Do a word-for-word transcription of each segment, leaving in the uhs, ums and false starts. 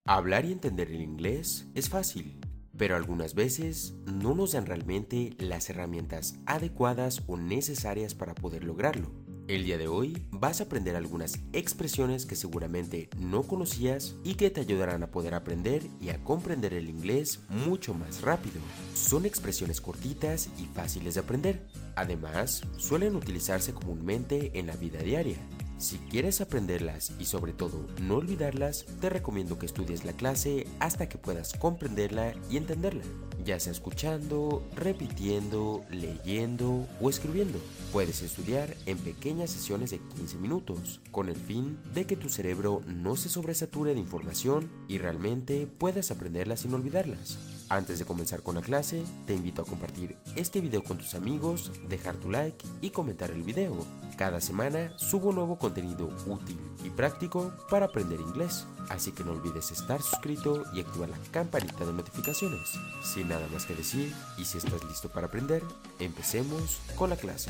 Hablar y entender el inglés es fácil, pero algunas veces no nos dan realmente las herramientas adecuadas o necesarias para poder lograrlo. El día de hoy vas a aprender algunas expresiones que seguramente no conocías y que te ayudarán a poder aprender y a comprender el inglés mucho más rápido. Son expresiones cortitas y fáciles de aprender. Además, suelen utilizarse comúnmente en la vida diaria. Si quieres aprenderlas y sobre todo no olvidarlas, te recomiendo que estudies la clase hasta que puedas comprenderla y entenderla, ya sea escuchando, repitiendo, leyendo o escribiendo. Puedes estudiar en pequeñas sesiones de quince minutos, con el fin de que tu cerebro no se sobresature de información y realmente puedas aprenderlas sin olvidarlas. Antes de comenzar con la clase, te invito a compartir este video con tus amigos, dejar tu like y comentar el video. Cada semana subo nuevo contenido útil y práctico para aprender inglés, así que no olvides estar suscrito y activar la campanita de notificaciones. Sin nada más que decir, y si estás listo para aprender, empecemos con la clase.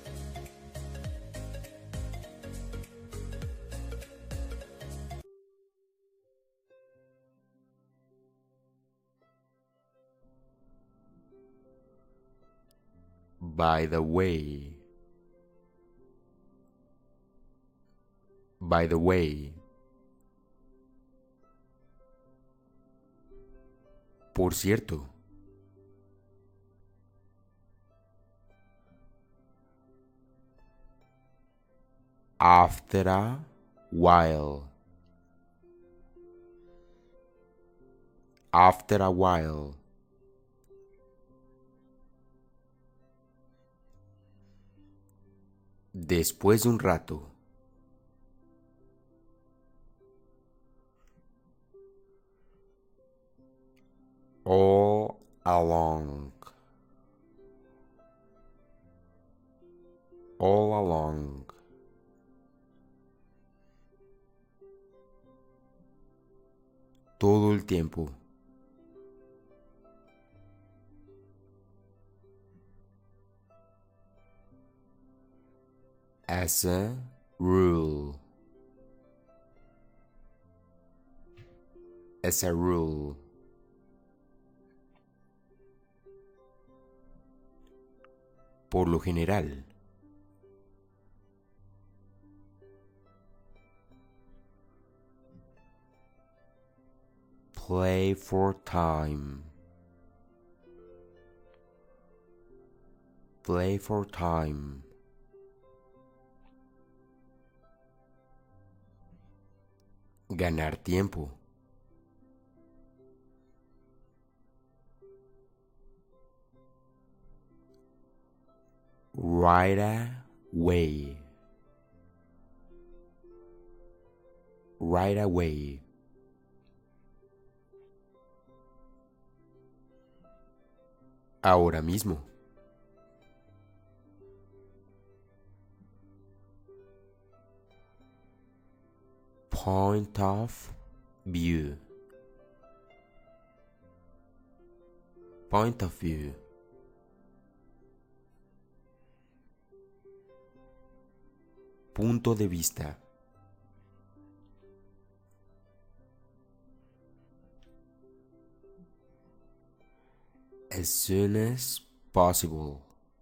By the way. By the way. Por cierto. After a while. After a while. Después de un rato. All along. All along. Todo el tiempo. As a rule. As a rule. Por lo general. Play for time. Play for time. Ganar tiempo. Right away. Right away. Ahora mismo. Point of view. Point of view. Punto de vista. As soon as possible.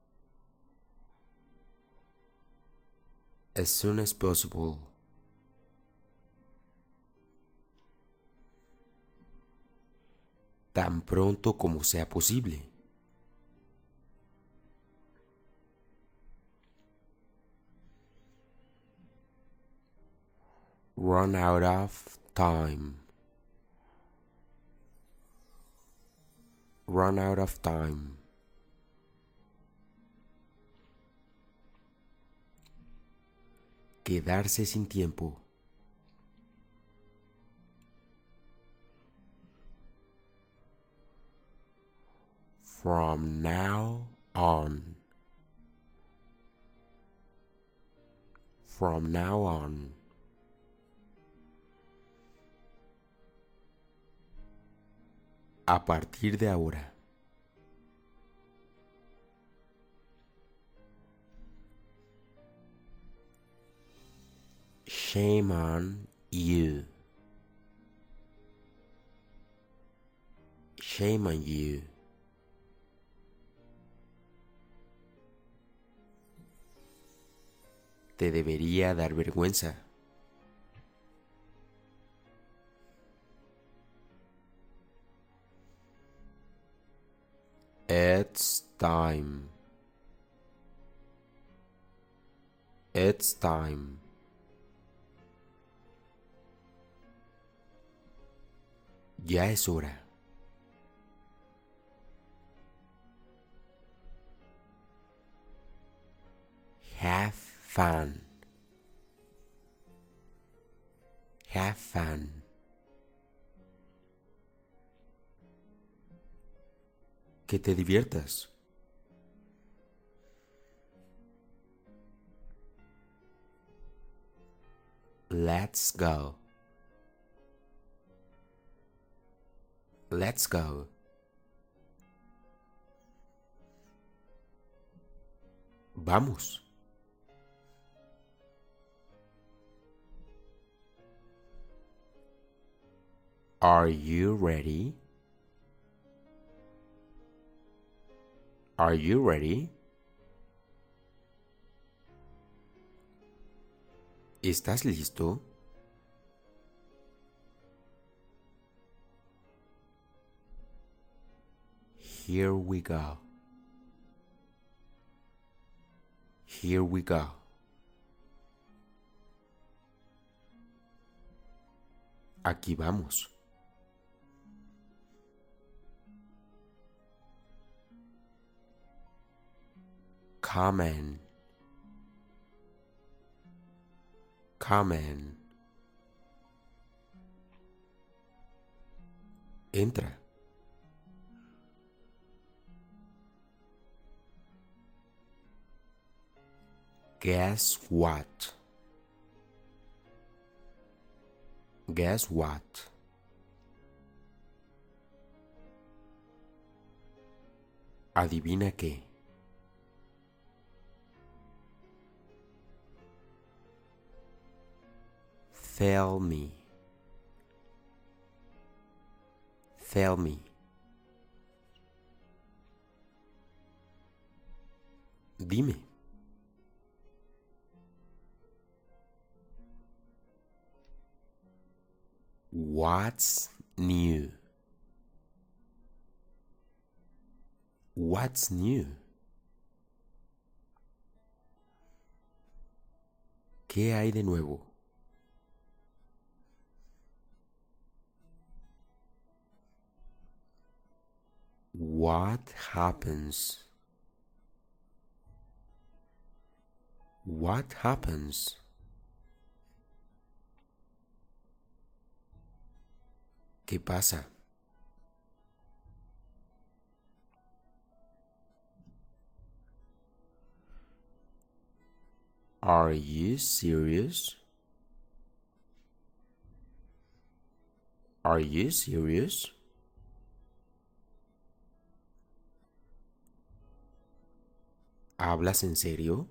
As soon as possible. Tan pronto como sea posible. Run out of time. Run out of time. Quedarse sin tiempo. From now on. From now on. A partir de ahora. Shame on you. Shame on you. Te debería dar vergüenza. It's time. It's time. Ya es hora. Have fun. Have fun. Que te diviertas. Let's go. Let's go. Vamos. Are you ready? Are you ready? ¿Estás listo? Here we go. Here we go. Aquí vamos. Come in. Come in. Entra. Guess what? Guess what? Adivina qué. Tell me. Tell me. Dime. What's new? What's new? ¿Qué hay de nuevo? What happens? What happens? ¿Qué pasa? Are you serious? Are you serious? ¿Hablas en serio?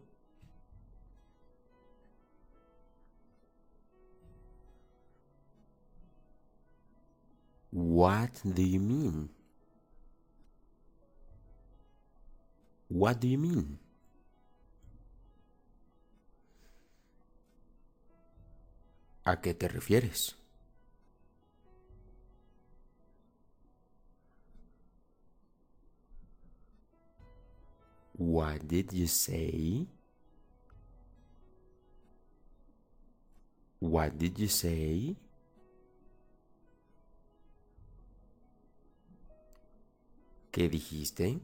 What do you mean? What do you mean? ¿A qué te refieres? What did you say? What did you say? ¿Qué dijiste?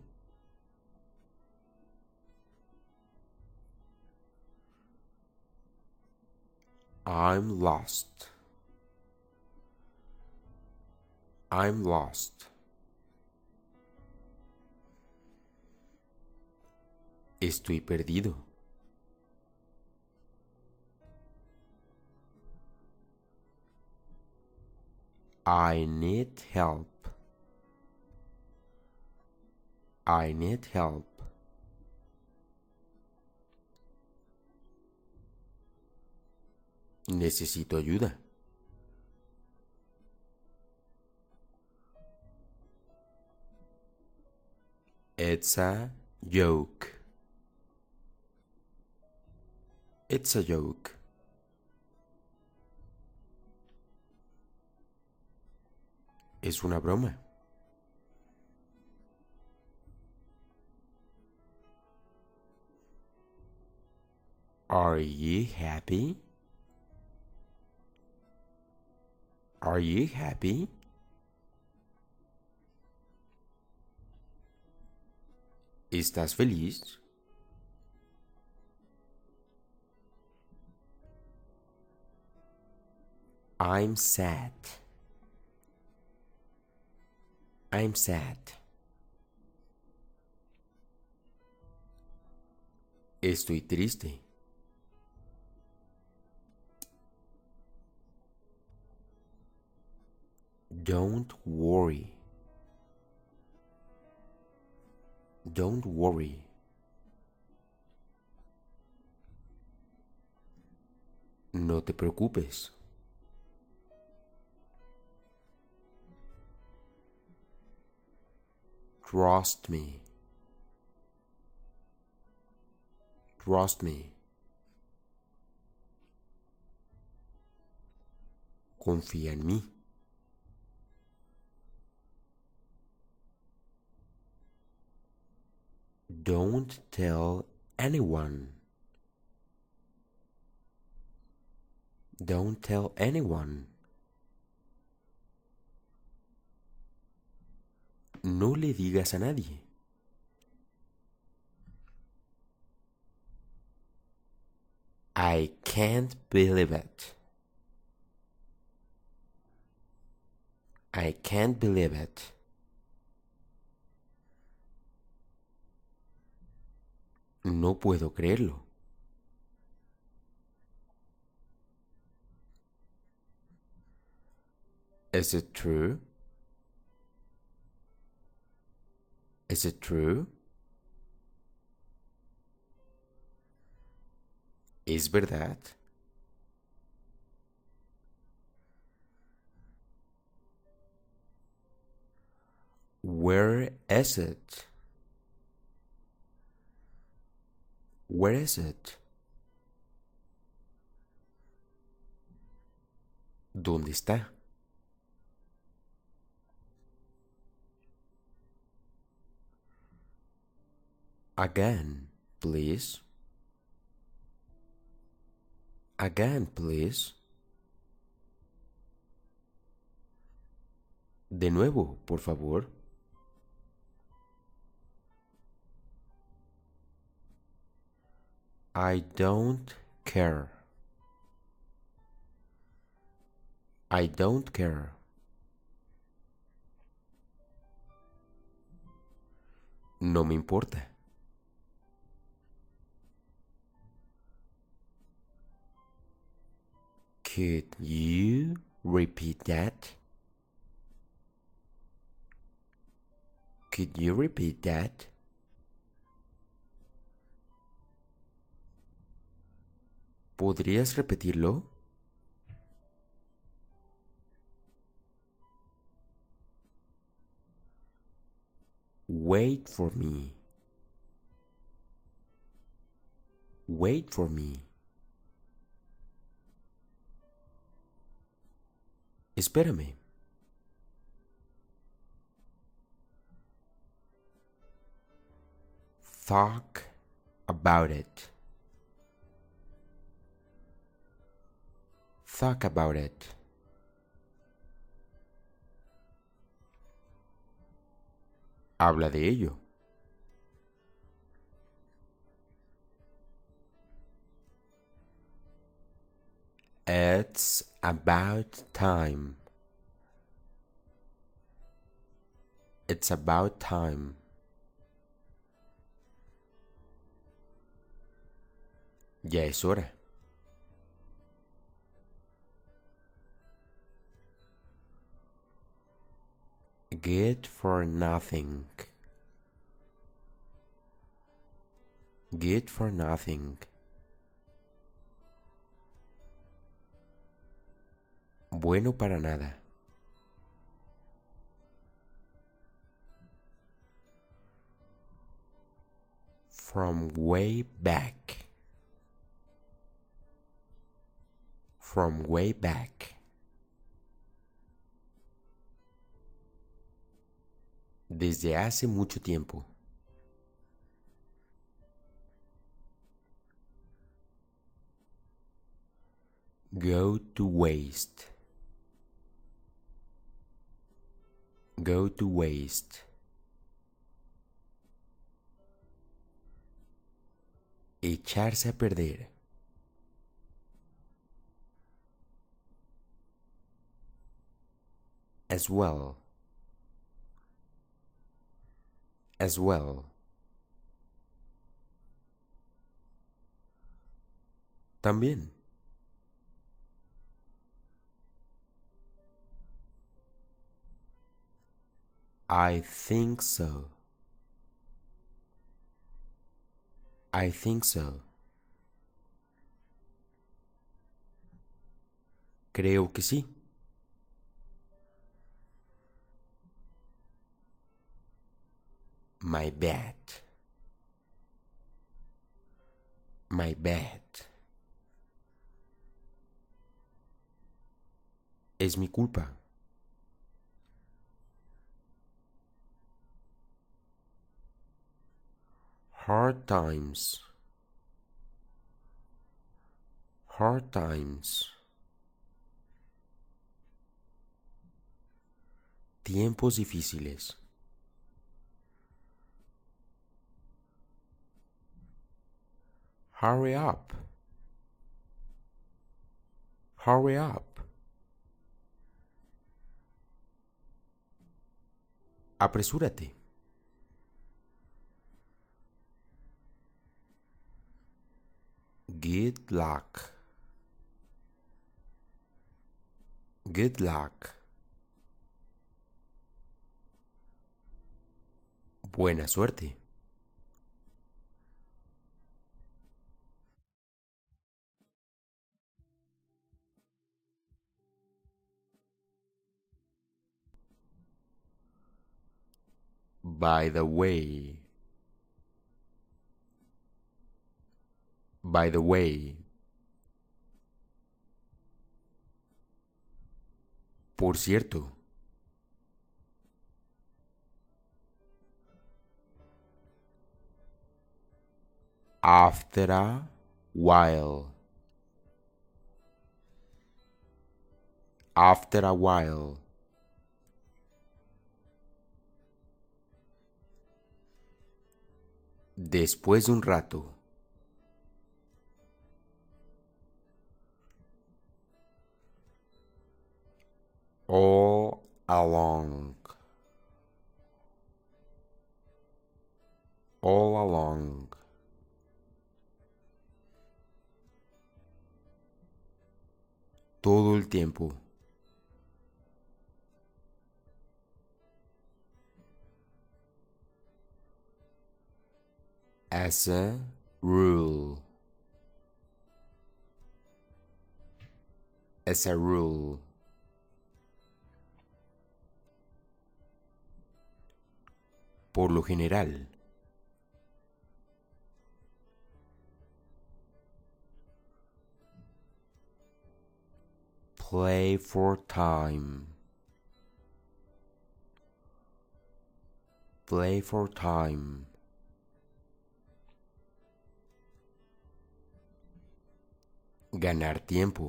I'm lost. I'm lost. Estoy perdido. I need help. I need help. Necesito ayuda. It's a joke. It's a joke. Es una broma. Are you happy? Are you happy? ¿Estás feliz? I'm sad. I'm sad. Estoy triste. Don't worry. Don't worry. No te preocupes. Trust me. Trust me. Confía en mí. Don't tell anyone. Don't tell anyone. No le digas a nadie. I can't believe it. I can't believe it. No puedo creerlo. Is it true? Is it true? ¿Es verdad? Where is it? Where is it? ¿Dónde está? Again, please. Again, please. De nuevo, por favor. I don't care. I don't care. No me importa. Could you repeat that? Could you repeat that? ¿Podrías repetirlo? Wait for me. Wait for me. Espérame. Talk about it. Talk about it. Habla de ello. It's about time. It's about time. Ya es hora. Good for nothing. Good for nothing. Bueno para nada. From way back. From way back. Desde hace mucho tiempo. Go to waste. Go to waste. Echarse a perder. As well. As well. También. I think so. I think so. Creo que sí. My bad. My bad. Es mi culpa. Hard times. Hard times. Tiempos difíciles. Hurry up. Hurry up. Apresúrate. Good luck. Good luck. Buena suerte. By the way. By the way. Por cierto. After a while. After a while. Después de un rato. All along. All along. Todo el tiempo. As a rule. As a rule. Por lo general. Play for time. Play for time. Ganar tiempo.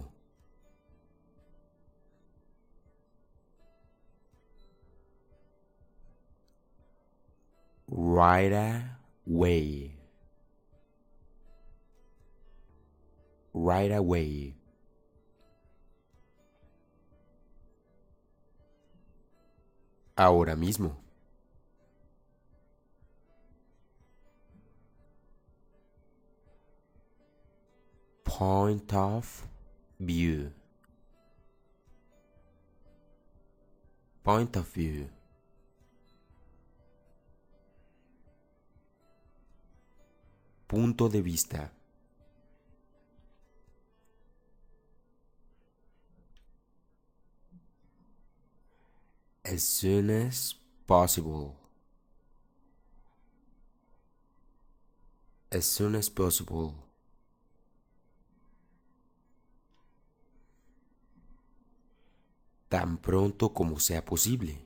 Right away. Right away. Ahora mismo. Point of view. Point of view. Punto de vista. As soon as possible. As soon as possible. Tan pronto como sea posible.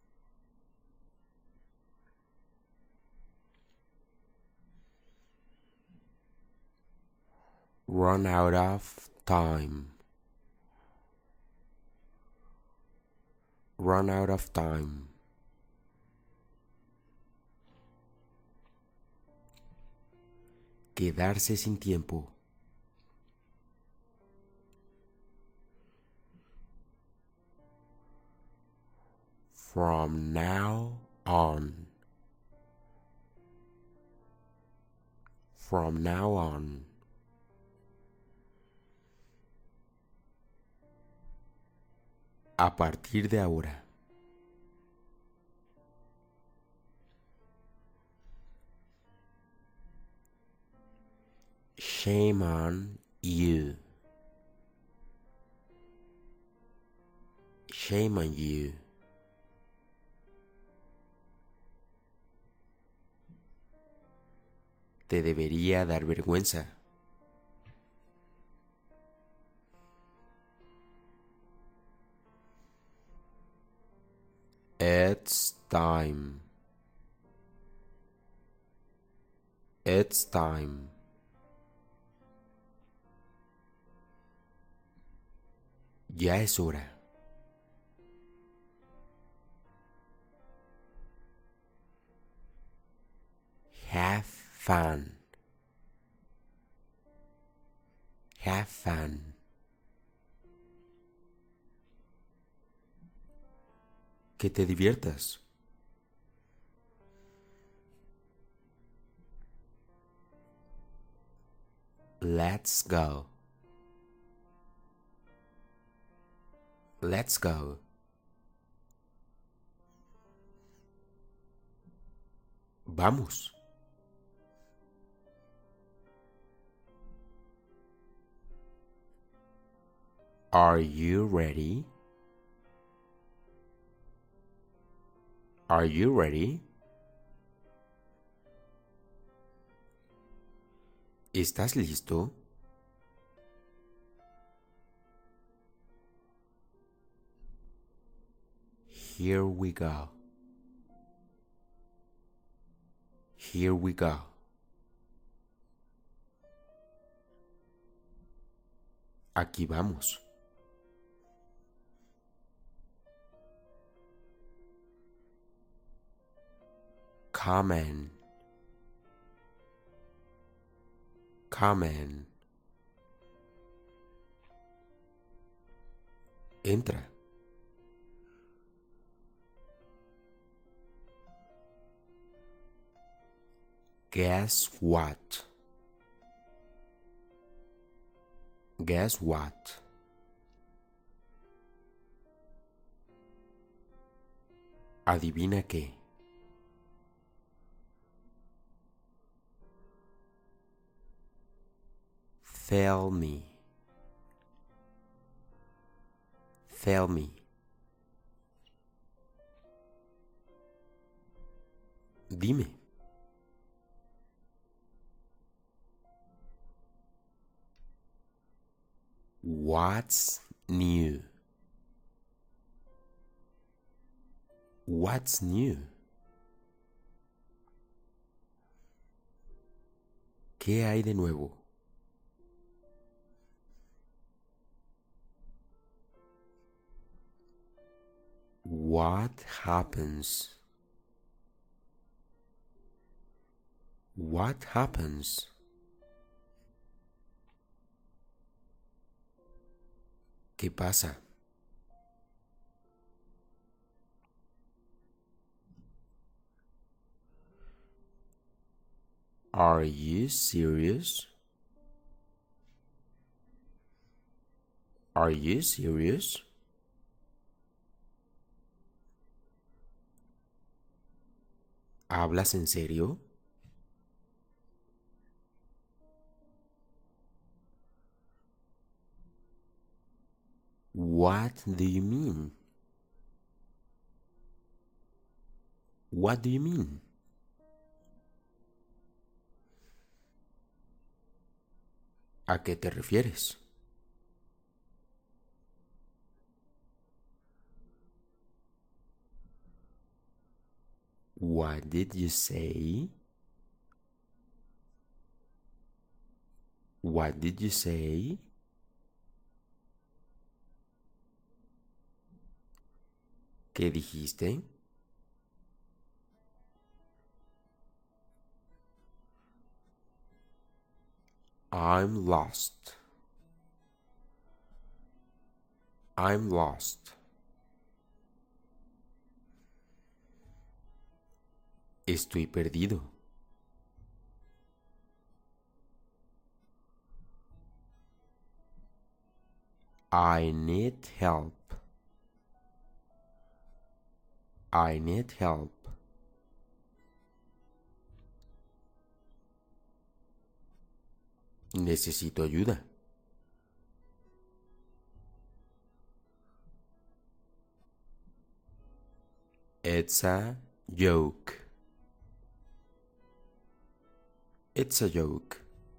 Run out of time. Run out of time. Quedarse sin tiempo. From now on. From now on. A partir de ahora. Shame on you. Shame on you. Te debería dar vergüenza. It's time. It's time. Ya es hora. Have fun. Have fun. Que te diviertas. Let's go. Let's go. Vamos. Are you ready? Are you ready? ¿Estás listo? Here we go. Here we go. Aquí vamos. Come in. Come in. Entra. Guess what? Guess what? Adivina qué. Tell me. Tell me. Dime. What's new? What's new? ¿Qué hay de nuevo? What happens? What happens? ¿Qué pasa? Are you serious? Are you serious? ¿Hablas en serio? What do you mean? What do you mean? ¿A qué te refieres? What did you say? What did you say? ¿Qué dijiste? I'm lost. I'm lost. Estoy perdido. I need help. I need help. Necesito ayuda. It's a joke. It's a joke.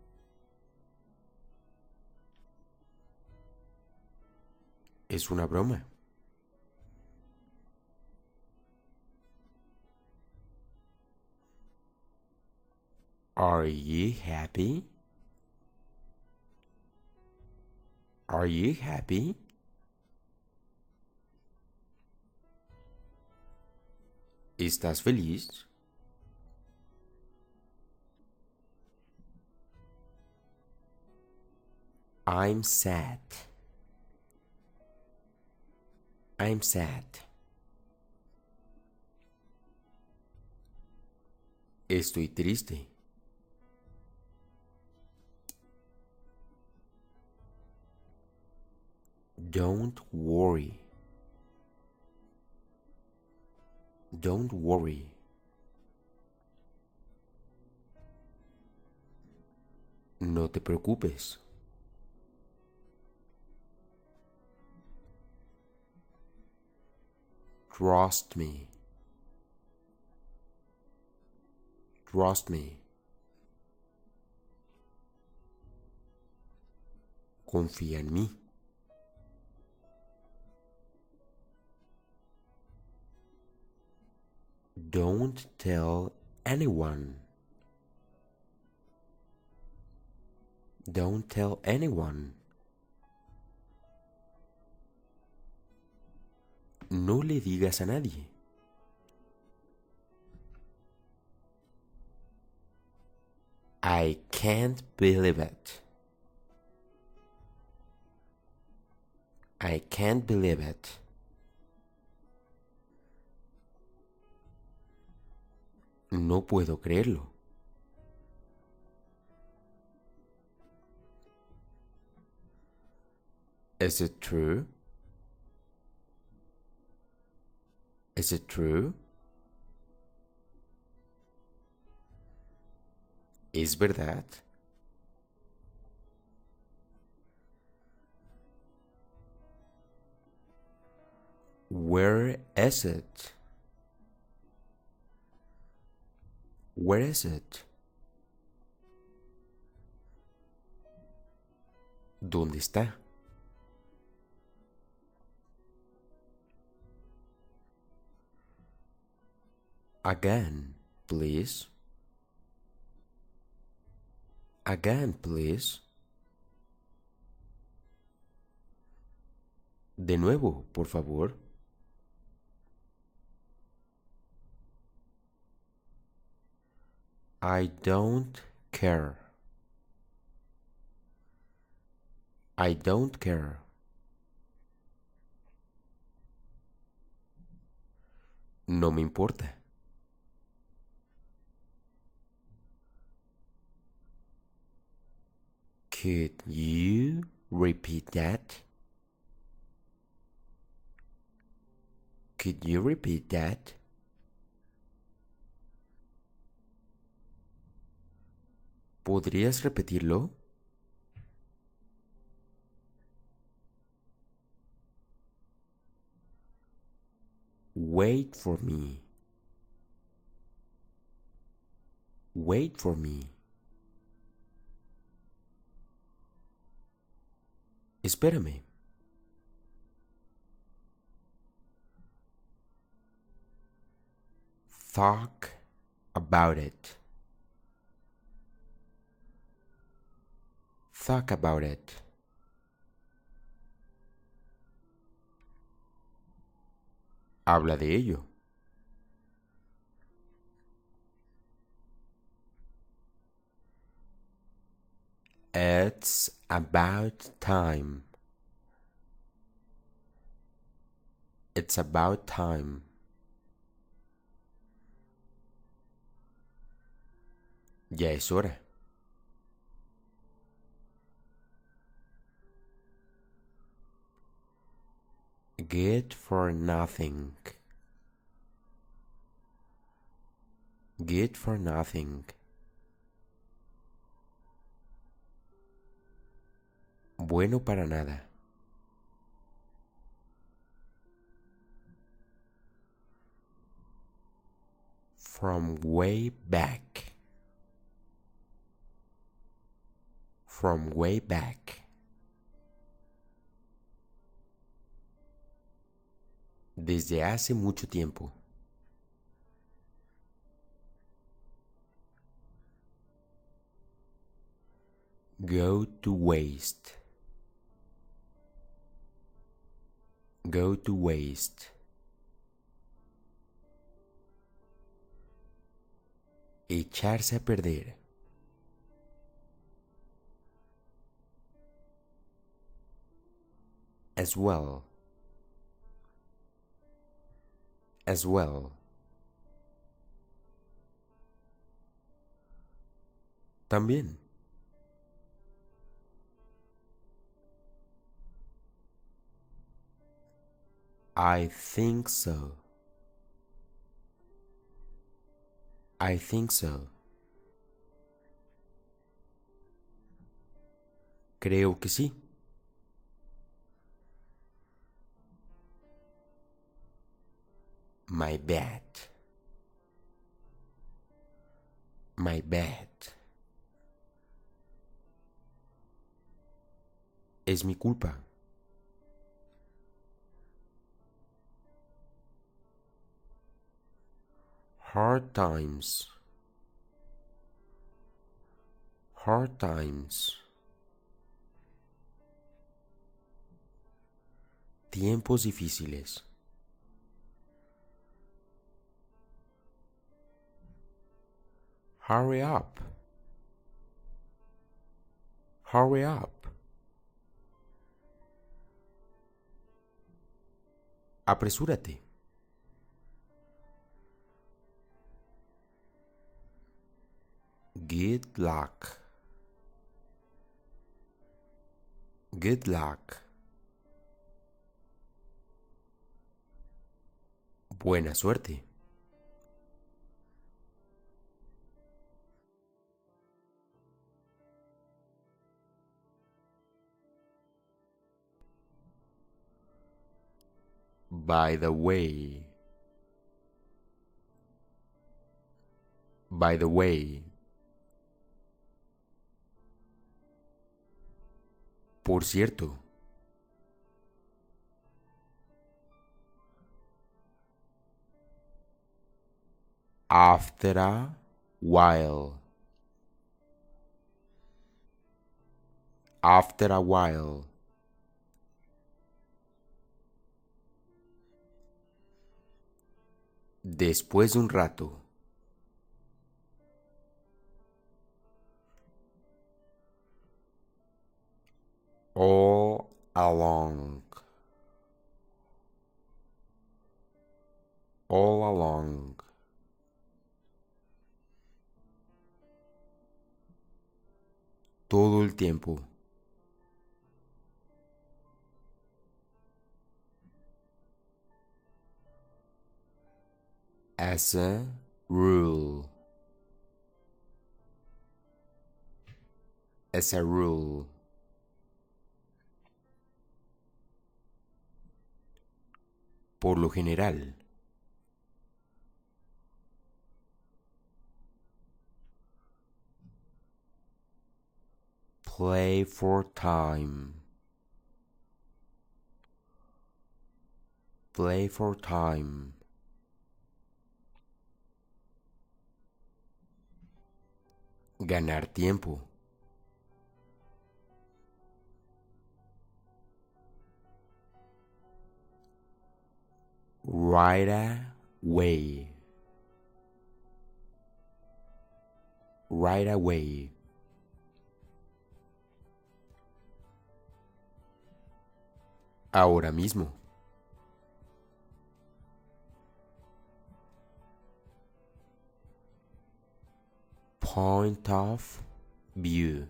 Es una broma. Are you happy? Are you happy? ¿Estás feliz? I'm sad. I'm sad. Estoy triste. Don't worry. Don't worry. No te preocupes. Trust me. Trust me. Confía en mí. Don't tell anyone. Don't tell anyone. No le digas a nadie. I can't believe it. I can't believe it. No puedo creerlo. Is it true? Is it true? ¿Es verdad? Where is it? Where is it? ¿Dónde está? Again, please. Again, please. De nuevo, por favor. I don't care. I don't care. No me importa. Could you repeat that? Could you repeat that? ¿Podrías repetirlo? Wait for me. Wait for me. Espérame. Talk about it. Talk about it. Habla de ello. It's about time. It's about time. Ya es hora. Good for nothing. Good for nothing. Bueno para nada. From way back. From way back. Desde hace mucho tiempo. Go to waste. Go to waste. Echarse a perder. As well. As well. También. I think so. I think so. Creo que sí. My bad. My bad. Es mi culpa. Hard times. Hard times. Tiempos difíciles. Hurry up. Hurry up. Apresúrate. Good luck. Good luck. Buena suerte. By the way. By the way. Por cierto. After a while. After a while. Después de un rato. All along. All along. Todo el tiempo. As a rule. As a rule. Por lo general. Play for time. Play for time. Ganar tiempo. Right away. Right away. Ahora mismo. Point of view.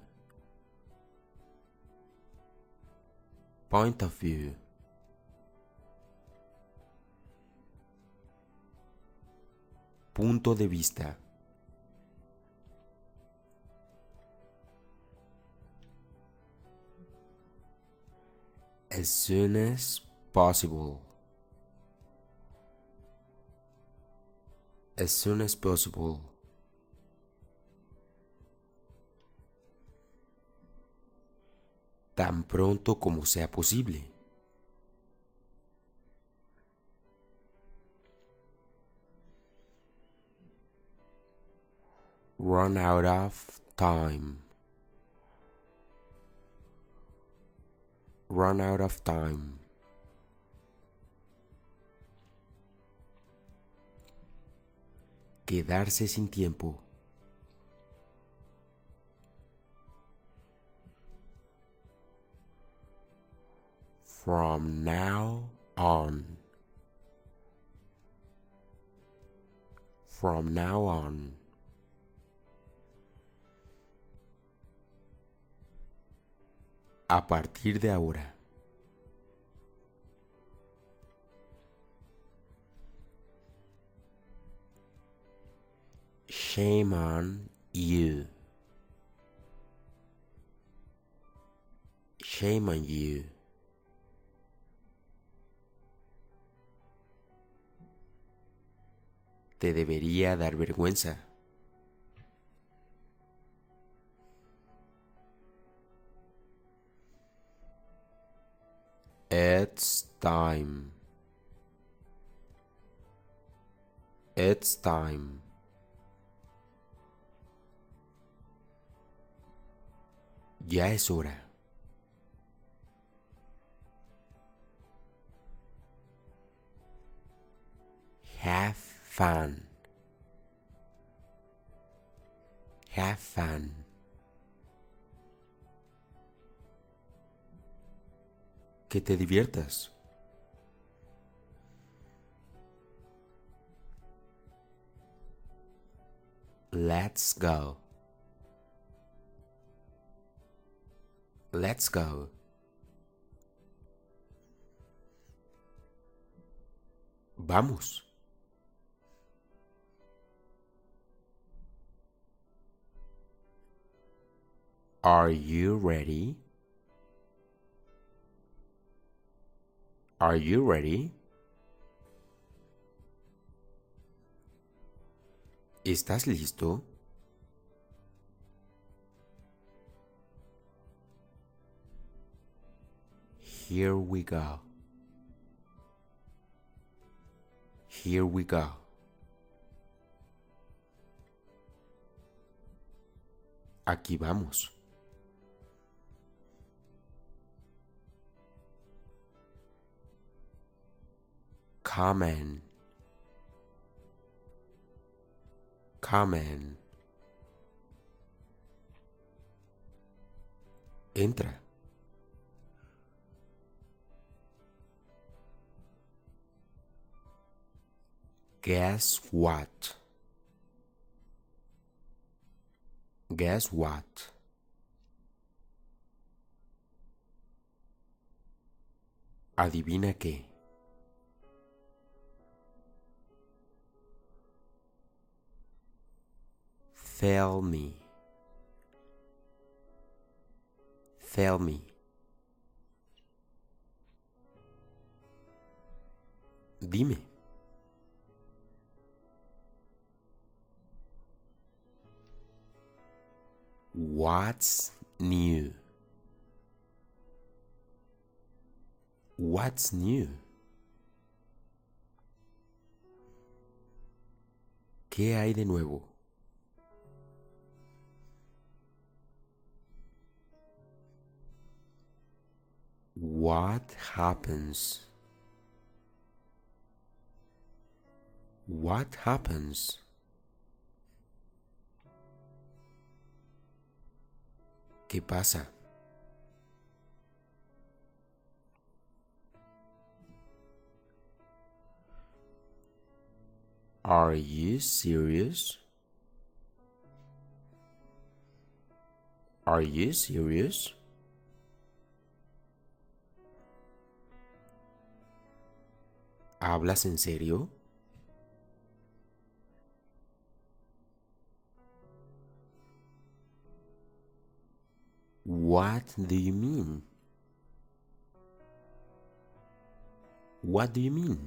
Point of view. Punto de vista. As soon as possible. As soon as possible. Tan pronto como sea posible. Run out of time. Run out of time. Quedarse sin tiempo. From now on. From now on. A partir de ahora. Shame on you. Shame on you. Te debería dar vergüenza. It's time. It's time. Ya es hora. Have fun. Have fun. Que te diviertas. Let's go. Let's go. Vamos. Are you ready? Are you ready? ¿Estás listo? Here we go. Here we go. Aquí vamos. Come in. Come in. Entra. Guess what? Guess what? Adivina qué. Tell me. Tell me. Dime. What's new? What's new? ¿Qué hay de nuevo? What happens? What happens? ¿Qué pasa? Are you serious? Are you serious? ¿Hablas en serio? What do you mean? What do you mean?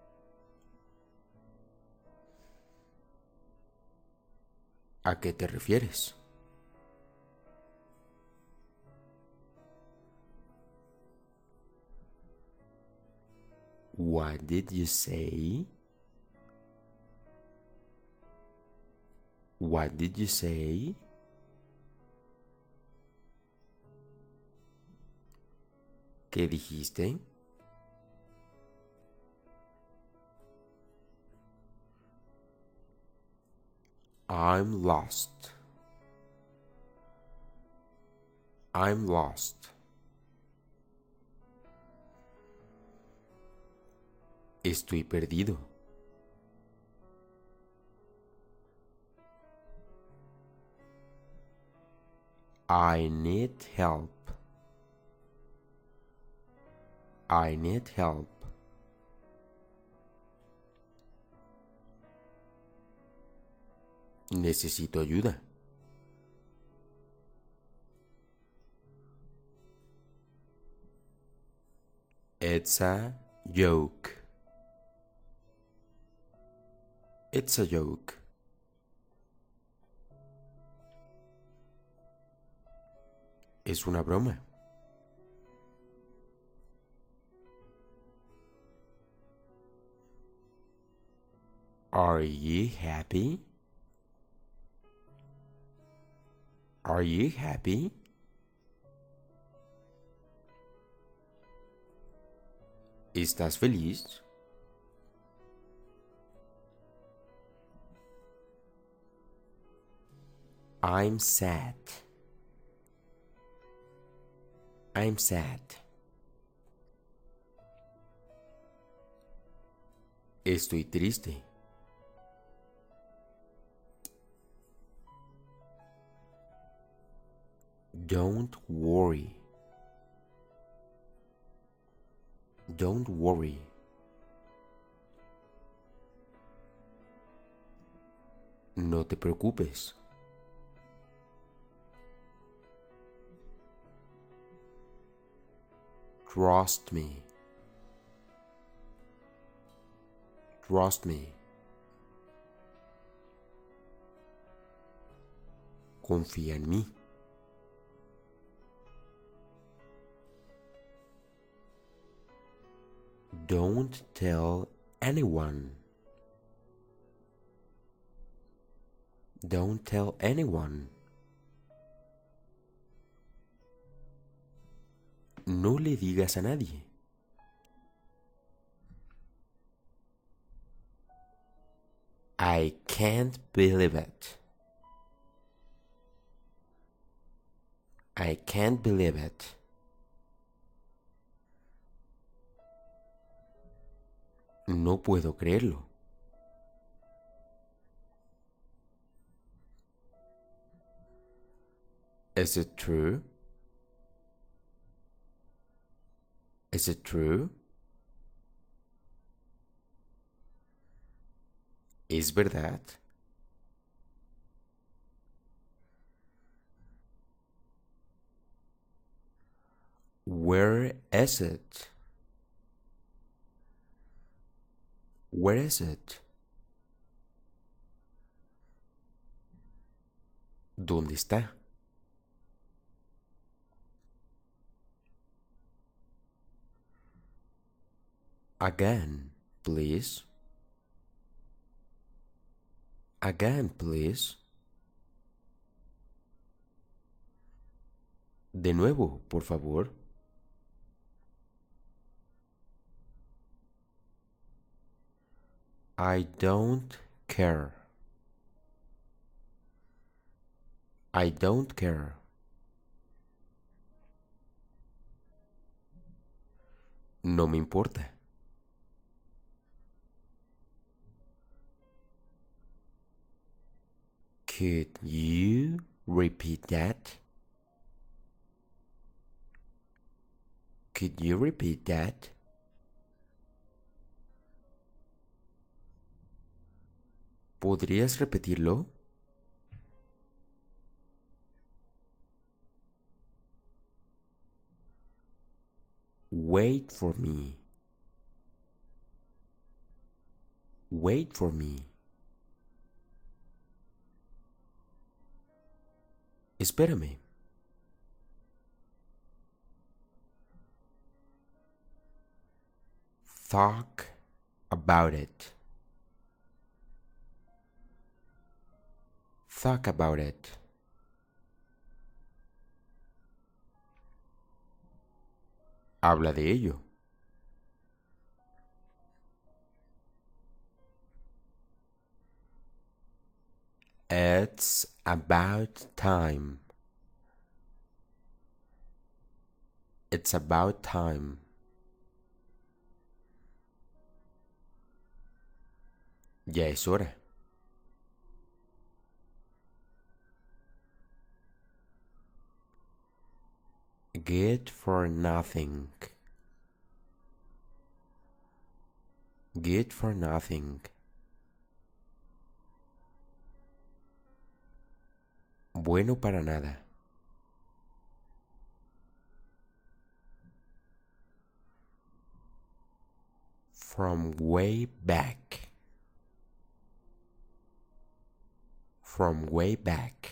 ¿A qué te refieres? What did you say? What did you say? ¿Qué dijiste? I'm lost. I'm lost. Estoy perdido. I need help. I need help. Necesito ayuda. It's a joke. It's a joke. Es una broma. Are you happy? Are you happy? ¿Estás feliz? I'm sad. I'm sad. Estoy triste. Don't worry. Don't worry. No te preocupes. Trust me. Trust me. Confía en mí. Don't tell anyone. Don't tell anyone. No le digas a nadie. I can't believe it. I can't believe it. No puedo creerlo. Is it true? Is it true? ¿Es verdad? Where is it? Where is it? ¿Dónde está? Again, please. Again, please. De nuevo, por favor. I don't care. I don't care. No me importa. Could you repeat that? Could you repeat that? ¿Podrías repetirlo? Wait for me. Wait for me. Espérame. Talk about it. Talk about it. Habla de ello. It's about time. It's about time. Ya es hora. Good for nothing. Good for nothing. Bueno para nada. From way back. From way back.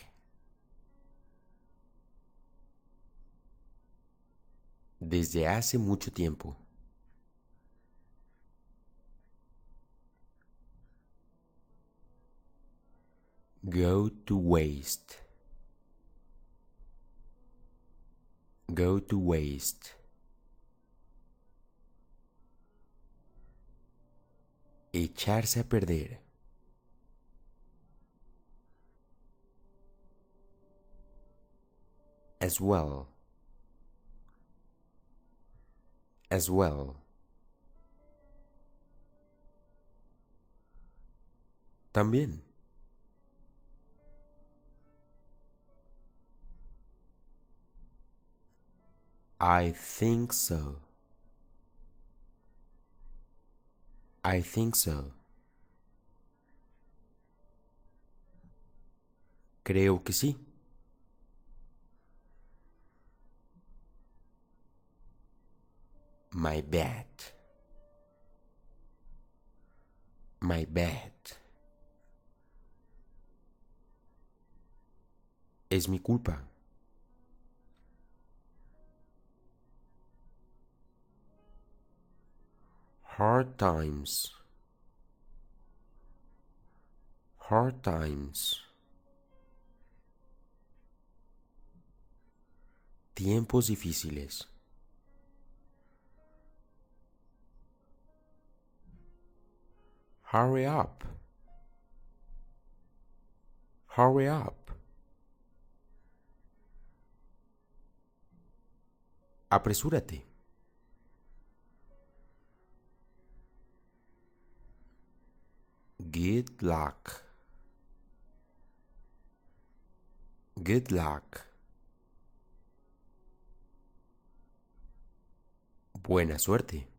Desde hace mucho tiempo. Go to waste. Go to waste. Echarse a perder. As well. As well. También. I think so. I think so. Creo que sí. My bad. My bad. Es mi culpa. Hard times. Hard times. Tiempos difíciles. Hurry up. Hurry up. Apresúrate. Good luck. Good luck. Buena suerte.